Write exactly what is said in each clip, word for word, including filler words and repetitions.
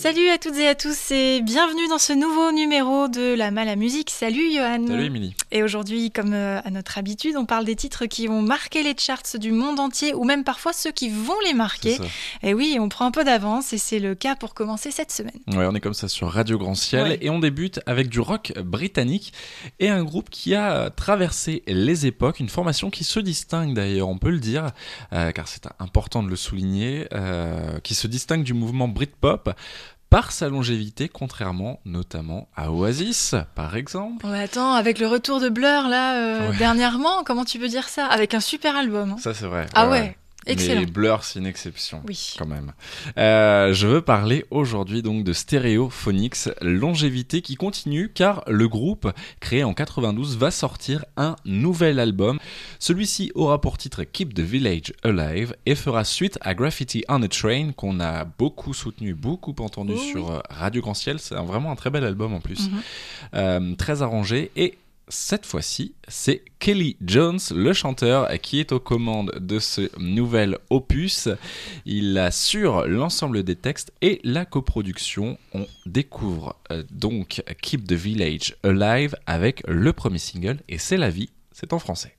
Salut à toutes et à tous et bienvenue dans ce nouveau numéro de La Malle à Musique. Salut Johan. Salut Émilie. Et aujourd'hui, comme euh, à notre habitude, on parle des titres qui ont marqué les charts du monde entier ou même parfois ceux qui vont les marquer. Et oui, on prend un peu d'avance et c'est le cas pour commencer cette semaine. Ouais, on est comme ça sur Radio Grand Ciel ouais. et on débute avec du rock britannique et un groupe qui a traversé les époques, une formation qui se distingue d'ailleurs, on peut le dire, euh, car c'est important de le souligner, euh, qui se distingue du mouvement Britpop par sa longévité, contrairement notamment à Oasis, par exemple. Ouais, attends, avec le retour de Blur, là, euh, ouais. dernièrement, comment tu peux dire ça ? Avec un super album. Hein. Ça, c'est vrai. Ah ouais. ouais. ouais. Excellent. Mais Blur, c'est une exception, oui. quand même. Euh, je veux parler aujourd'hui donc de Stereophonics, longévité qui continue car le groupe, créé en quatre-vingt-douze, va sortir un nouvel album. Celui-ci aura pour titre Keep the Village Alive et fera suite à Graffiti on a Train qu'on a beaucoup soutenu, beaucoup entendu oh, sur oui. Radio Grand Ciel. C'est un, vraiment un très bel album en plus, Mm-hmm. euh, très arrangé et cette fois-ci, c'est Kelly Jones, le chanteur, qui est aux commandes de ce nouvel opus. Il assure l'ensemble des textes et la coproduction. On découvre euh, donc Keep the Village Alive avec le premier single et C'est la vie, c'est en français.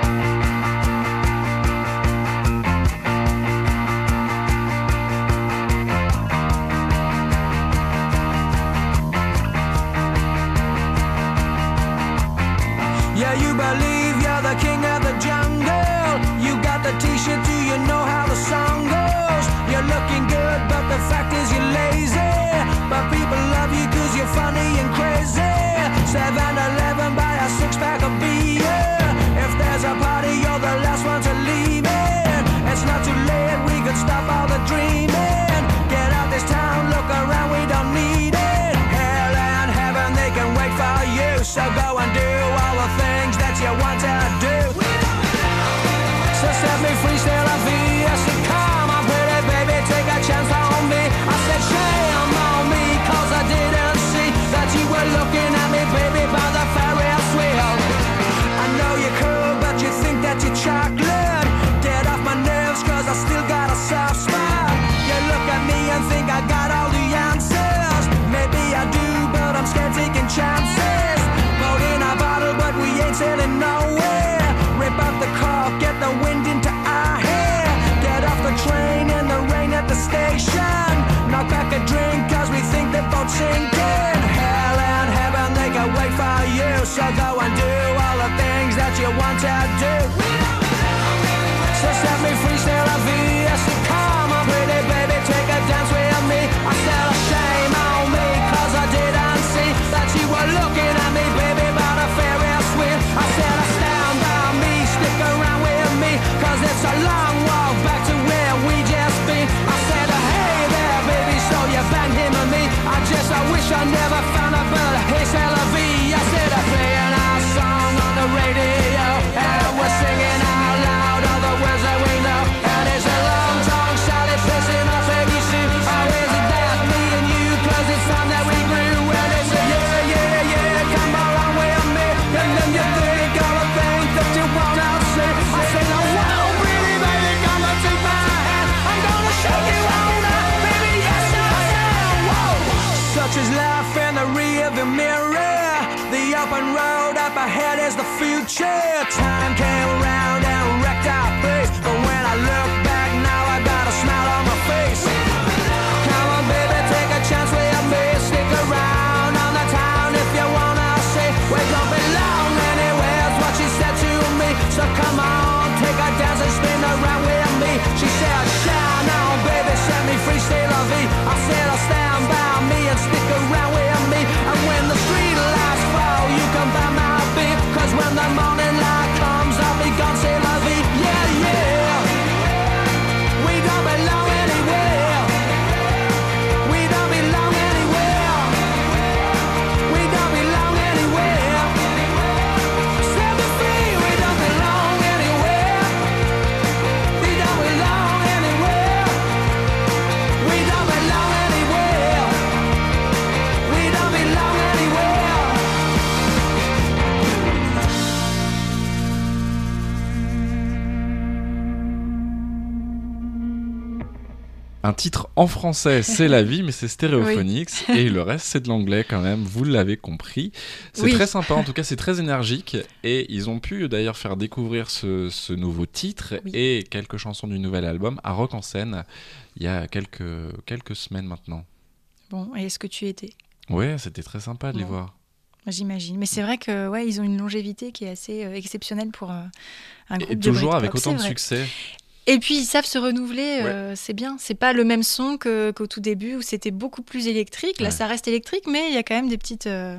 Yeah, you believe you're the king of the jungle. You got the t-shirt, do you know how the song goes? You're looking good, but the fact is you're lazy. But people love you cause you're funny and crazy. seven eleven, buy a six-pack of beer. If there's a party, you're the last one to leave it. It's not too late, we could stop all the dreaming. Get out this town, look around, we don't need it. Hell and heaven, they can wait for you. So go and do all the things that you want to do. So set me free, still la vie. I said, come on, pretty baby, take a chance on me. I said, shame on me, cause I didn't see that you were looking at me, baby, by the Ferris wheel. I know you're cool, but you think that you're chocolate. Get off my nerves, cause I still got a soft spot. You look at me and think I got all the answers. Maybe I do, but I'm scared taking chances. Holding a bottle, but we ain't sailing nowhere. Rip up the cork, get the wind into our hair. Get off the train in the rain at the station. Knock back a drink, cause we think the boat's sinking. Hell and heaven, they can wait for you. So go and do all the things that you want to do. So set me free, still la vie. I said, come on, pretty baby, take a dance with me. I said, a shame on me, cause I didn't see that you were looking at me, baby, by the Ferris wheel. I said, stand by me, stick around with me, cause it's a long walk back to where we just been. I said, hey there, baby, so you banged him and me. I just, I wish I never found a bird. Hey, c'est la vie. I said, I'm playing our song on the radio, and we're Un titre en français, c'est La Vie, mais c'est Stereophonics, oui. Et le reste, c'est de l'anglais quand même, vous l'avez compris. C'est oui. très sympa, en tout cas, c'est très énergique, et ils ont pu d'ailleurs faire découvrir ce, ce nouveau titre oui. et quelques chansons du nouvel album à Rock en Seine, il y a quelques, quelques semaines maintenant. Bon, et est-ce que tu y étais ? Ouais, c'était très sympa de bon. les voir. J'imagine, mais c'est vrai que ouais, ils ont une longévité qui est assez euh, exceptionnelle pour euh, un groupe et de toujours avec Britpop, autant de vrai. succès. Et puis ils savent se renouveler, ouais. euh, c'est bien. C'est pas le même son que, qu'au tout début où c'était beaucoup plus électrique. Là, ouais. ça reste électrique, mais il y a quand même des petites, euh,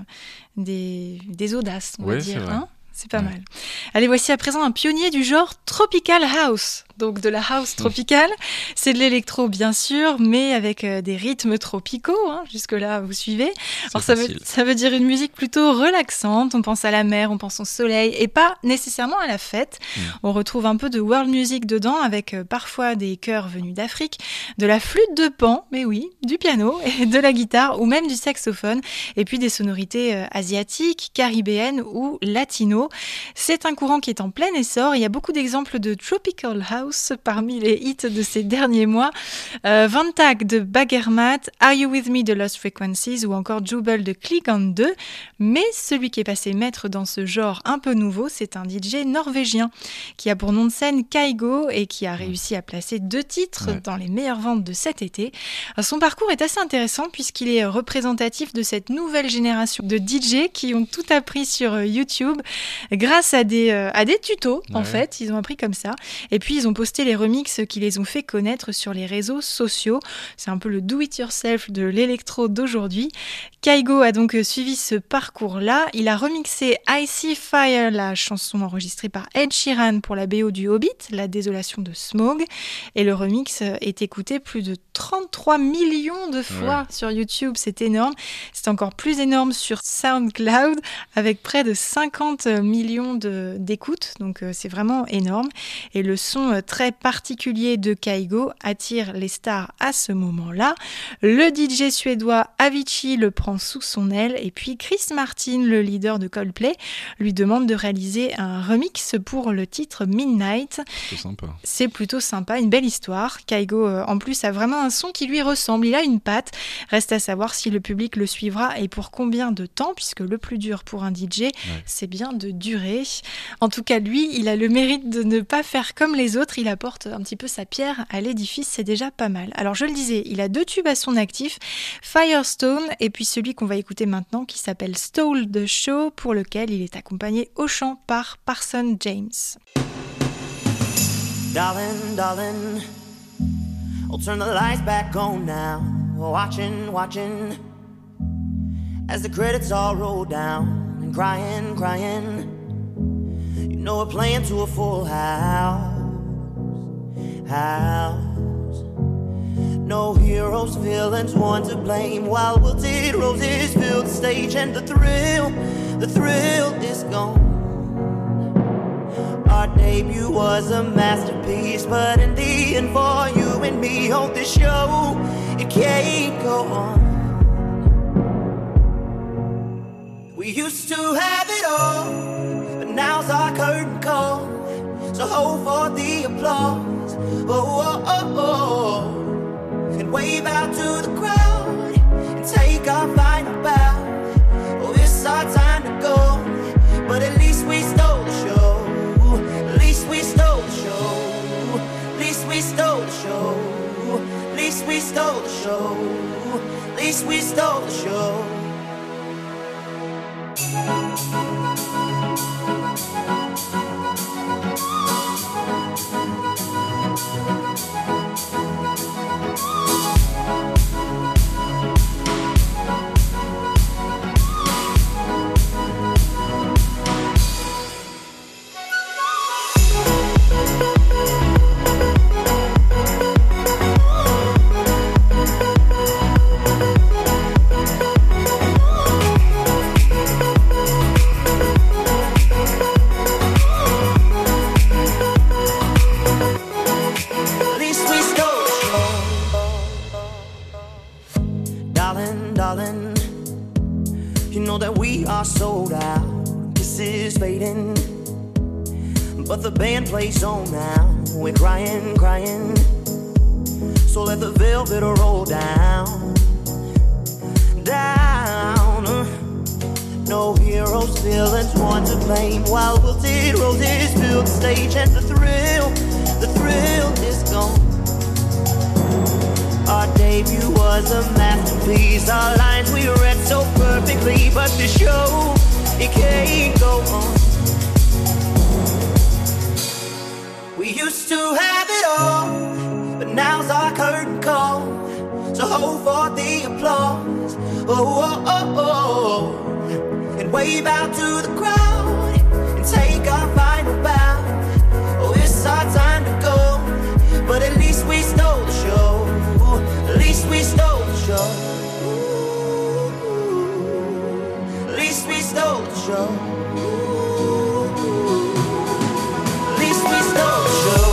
des, des audaces, on ouais, va dire. C'est, hein c'est pas ouais. mal. Allez, voici à présent un pionnier du genre Tropical House. Donc de la house tropicale, c'est de l'électro bien sûr, mais avec euh, des rythmes tropicaux, hein, jusque-là vous suivez. Alors ça veut, ça veut dire une musique plutôt relaxante, on pense à la mer, on pense au soleil, et pas nécessairement à la fête. Mm. On retrouve un peu de world music dedans, avec euh, parfois des chœurs venus d'Afrique, de la flûte de pan, mais oui, du piano, et de la guitare, ou même du saxophone, et puis des sonorités euh, asiatiques, caribéennes ou latino. C'est un courant qui est en plein essor, il y a beaucoup d'exemples de tropical house parmi les hits de ces derniers mois. Euh, Vantag de Bagermat, Are You With Me de Lost Frequencies ou encore Jubel de Click on deux. Mais celui qui est passé maître dans ce genre un peu nouveau, c'est un D J norvégien qui a pour nom de scène Kygo et qui a réussi à placer deux titres ouais. dans les meilleures ventes de cet été. Son parcours est assez intéressant puisqu'il est représentatif de cette nouvelle génération de D J qui ont tout appris sur YouTube grâce à des, euh, à des tutos ouais. en fait. Ils ont appris comme ça. Et puis ils ont posté les remixes qui les ont fait connaître sur les réseaux sociaux. C'est un peu le do-it-yourself de l'électro d'aujourd'hui. Kygo a donc suivi ce parcours-là. Il a remixé I See Fire, la chanson enregistrée par Ed Sheeran pour la B O du Hobbit, La Désolation de Smaug. Et le remix est écouté plus de trente-trois millions de fois ouais. sur YouTube. C'est énorme. C'est encore plus énorme sur SoundCloud avec près de cinquante millions de, d'écoutes. Donc euh, c'est vraiment énorme. Et le son très particulier de Kygo attire les stars à ce moment-là. Le D J suédois Avicii le prend sous son aile et puis Chris Martin, le leader de Coldplay, lui demande de réaliser un remix pour le titre Midnight. C'est sympa. C'est plutôt sympa, une belle histoire. Kygo euh, en plus a vraiment un son qui lui ressemble, il a une patte. Reste à savoir si le public le suivra et pour combien de temps, puisque le plus dur pour un D J, ouais. c'est bien de durer. En tout cas, lui, il a le mérite de ne pas faire comme les autres, il apporte un petit peu sa pierre à l'édifice, c'est déjà pas mal. Alors je le disais, il a deux tubes à son actif, Firestone et puis celui qu'on va écouter maintenant qui s'appelle Stole the Show, pour lequel il est accompagné au chant par Parson James. Darling, darling, I'll turn the lights back on now. Watching, watching, as the credits all roll down. And crying, crying, you know we're playing to a full house. House. No heroes, villains, one to blame. While wilted roses fill the stage, and the thrill, the thrill is gone. Our debut was a masterpiece, but in the end, for you and me on this show, it can't go on. We used to have it all, but now's our curtain call. So hold for the applause, oh, oh, oh, oh. And wave out to the crowd and take our final bow. Oh, it's our time to go, but at least we stole the show. At least we stole the show. At least we stole the show. At least we stole the show. At least we stole the show. Sold out, this is fading, but the band plays on now. We're crying, crying, So let the velvet roll down, down. No heroes, villains, one to blame. While wilted roses fill the stage, and the thrill, the thrill is gone. Our debut was a masterpiece. Our lines we read so perfectly, but the show, it can't go on. We used to have it all, but now's our curtain call. So hold for the applause, oh, oh, oh, oh. And wave out to the crowd and take our final bow. Oh, it's our time to go, but at least we stole the show. At least we stole the show. At least we stole the show. At least we stole the show.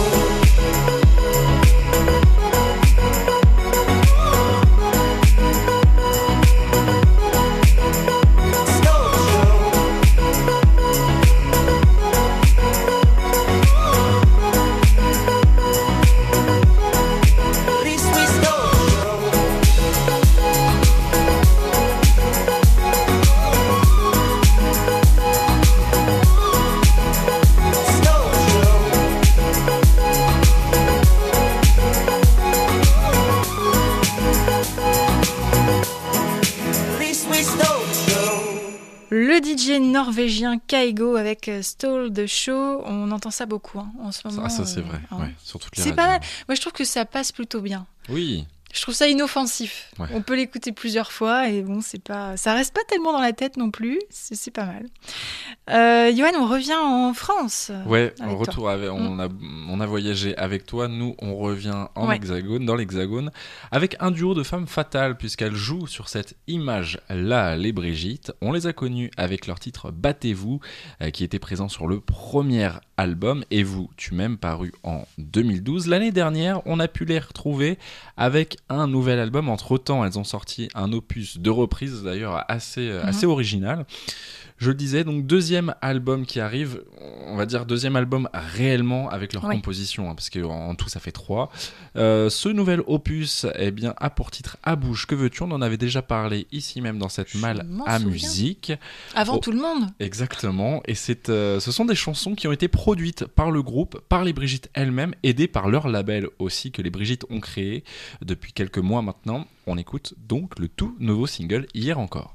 D J norvégien Kygo avec Stole the Show, on entend ça beaucoup hein, en ce moment. Ah, ça c'est vrai, hein. ouais, sur toutes les C'est radios. pas mal. Moi je trouve que ça passe plutôt bien. Oui. Je trouve ça inoffensif. Ouais. On peut l'écouter plusieurs fois et bon, c'est pas, ça reste pas tellement dans la tête non plus. C'est, c'est pas mal. Euh, Yoann, on revient en France. Ouais, avec en retour, avec, on, a, on a voyagé avec toi. Nous, on revient en Ouais. hexagone, dans l'hexagone, avec un duo de femmes fatales, puisqu'elles jouent sur cette image-là, les Brigitte. On les a connues avec leur titre Battez-vous, euh, qui était présent sur le premier album, Et vous, tu m'aimes, paru en deux mille douze. L'année dernière, on a pu les retrouver avec un nouvel album. Entre-temps, elles ont sorti un opus de reprise, d'ailleurs assez, mm-hmm. assez original. Je le disais, donc deuxième album qui arrive, on va dire deuxième album réellement avec leur oui. composition, hein, parce qu'en tout ça fait trois. Euh, ce nouvel opus eh bien, a pour titre À bouge, que veux-tu ? On en avait déjà parlé ici même dans cette malle à souviens. Musique. Avant oh, tout le monde. Exactement, et c'est, euh, ce sont des chansons qui ont été produites par le groupe, par les Brigitte elles-mêmes, aidées par leur label aussi que les Brigitte ont créé depuis quelques mois maintenant. On écoute donc le tout nouveau single Hier encore.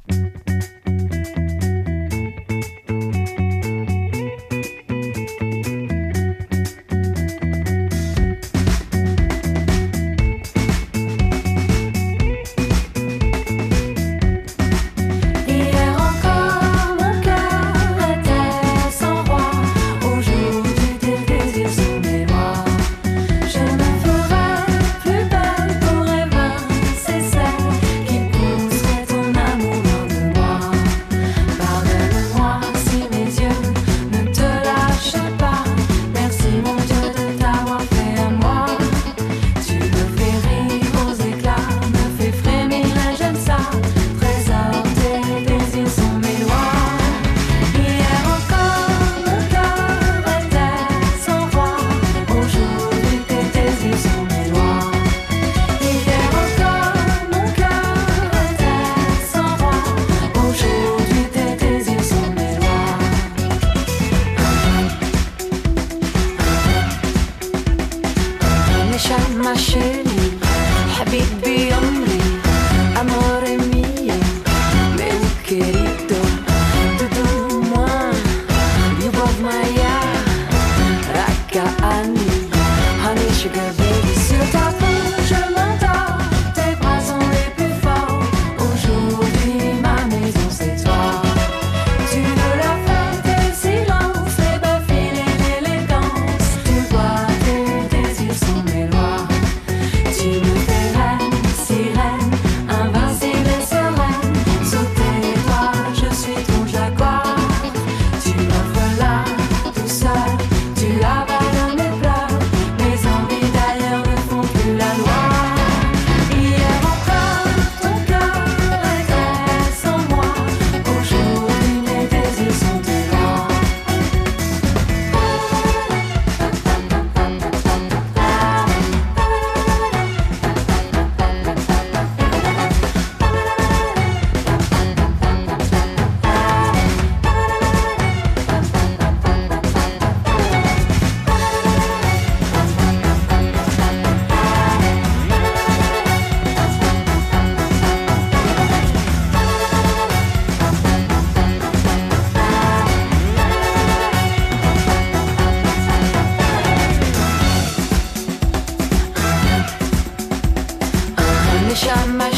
Tu avales mes pleurs, mes envies d'ailleurs.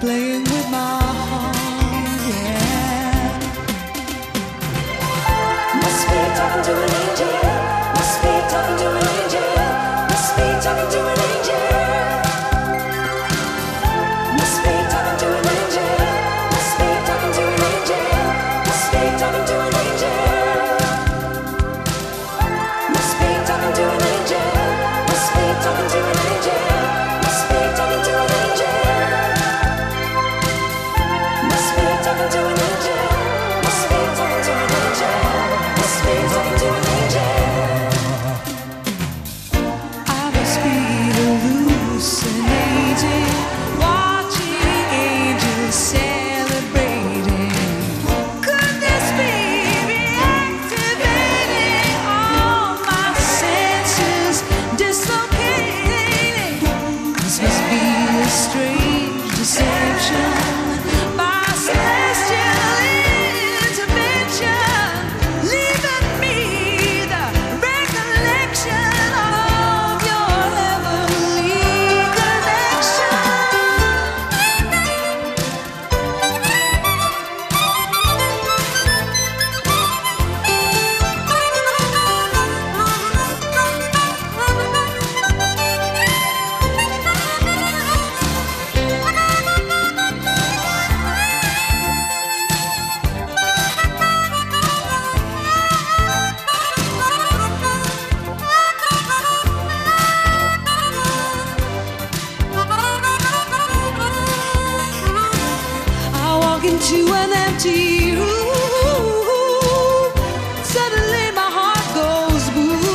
playing with my heart, yeah. Must be talking to an angel. Must be talking to an angel. Must be talking to an angel. Must be talking to an angel. Must be talking to an angel. Must be talking to an angel. Must be talking to an angel. Must be talking to an angel. Must be talking to an angel. Must be talking to an angel. Must be talking to an angel. Must be talking to an angel. I must be hallucinating, watching angels celebrating. Could this be reactivating all my senses, dislocating? This must be a strange deception by celestial intervention, leaving me the recollection of your heavenly connection. I walk into an empty room. Suddenly my heart goes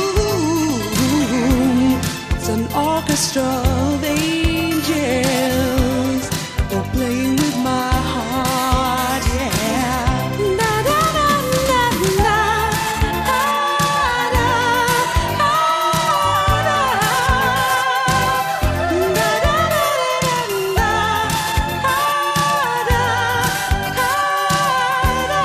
boom. It's an orchestra of angels. They're playing with my heart, yeah. Na, na, na, na, na. Ah, na, ah, na. Na, na, na, na, na. Ah, na, ah, na.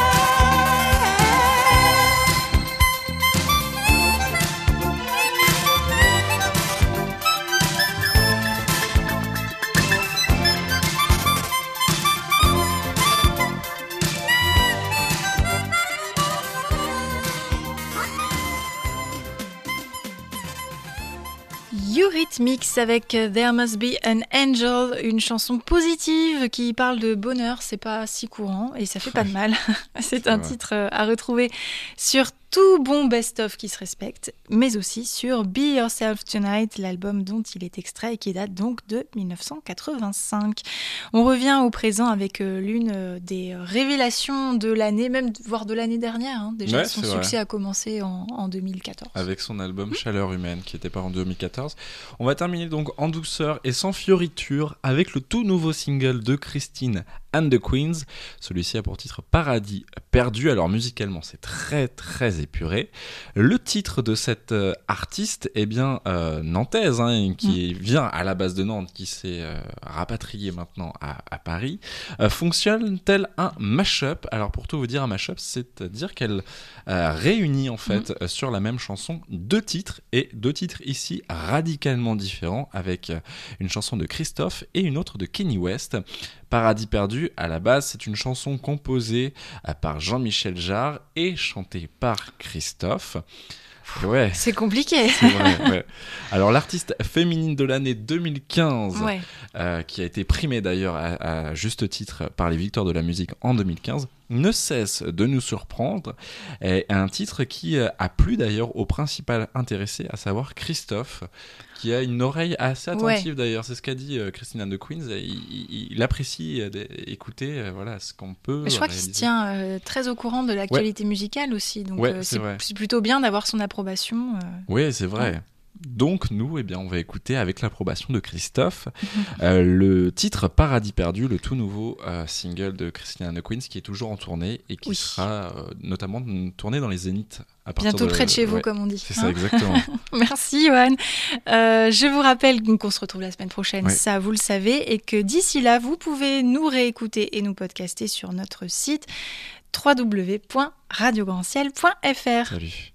Eurythmics avec There Must Be an Angel, une chanson positive qui parle de bonheur, c'est pas si courant et ça fait pas de mal. C'est un vrai. titre à retrouver sur tout bon best-of qui se respecte, mais aussi sur Be Yourself Tonight, l'album dont il est extrait et qui date donc de dix-neuf cent quatre-vingt-cinq. On revient au présent avec euh, l'une euh, des révélations de l'année, même voire de l'année dernière. hein. Déjà, Ouais, son c'est succès vrai. a commencé en, en deux mille quatorze. Avec son album Chaleur Humaine qui était paru en deux mille quatorze. On va terminer donc en douceur et sans fioriture avec le tout nouveau single de Christine and the Queens. Celui-ci a pour titre Paradis perdu. Alors musicalement c'est très très épuré. Le titre de cette euh, artiste est bien euh, nantaise, hein, qui vient à la base de Nantes, qui s'est euh, rapatriée maintenant à, à Paris, euh, fonctionne tel un mash-up. Alors pour tout vous dire, un mash-up, c'est-à-dire qu'elle euh, réunit en fait euh, sur la même chanson deux titres, et deux titres ici radicalement différents, avec euh, une chanson de Christophe et une autre de Kanye West. Paradis perdu, à la base, c'est une chanson composée euh, par Jean-Michel Jarre et chantée par Christophe. Et ouais, C'est compliqué. c'est vrai, ouais. Alors l'artiste féminine de l'année deux mille quinze, Ouais. euh, qui a été primée d'ailleurs à, à juste titre par les Victoires de la musique en deux mille quinze, ne cesse de nous surprendre. Et un titre qui euh, a plu d'ailleurs au principal intéressé, à savoir Christophe, qui a une oreille assez attentive d'ailleurs. C'est ce qu'a dit euh, Christine and the Queens. Il, il- il apprécie euh, d'écouter euh, voilà, ce qu'on peut. Mais je crois qu'il se réaliser. tient euh, très au courant de l'actualité musicale aussi, donc Ouais, euh, c'est c'est vrai. c'est plutôt bien d'avoir son approbation. euh. Oui, c'est vrai. Donc nous, eh bien, on va écouter avec l'approbation de Christophe euh, le titre Paradis perdu, le tout nouveau euh, single de Christine and the Queens, qui est toujours en tournée et qui Oui. sera euh, notamment tourné dans les Zéniths. À partir Bientôt près de chez vous, ouais, comme on dit. c'est hein. ça, exactement. Merci, Johan. Euh, je vous rappelle qu'on se retrouve la semaine prochaine, Ouais. ça vous le savez, et que d'ici là, vous pouvez nous réécouter et nous podcaster sur notre site w w w point radio grand ciel point f r. Salut.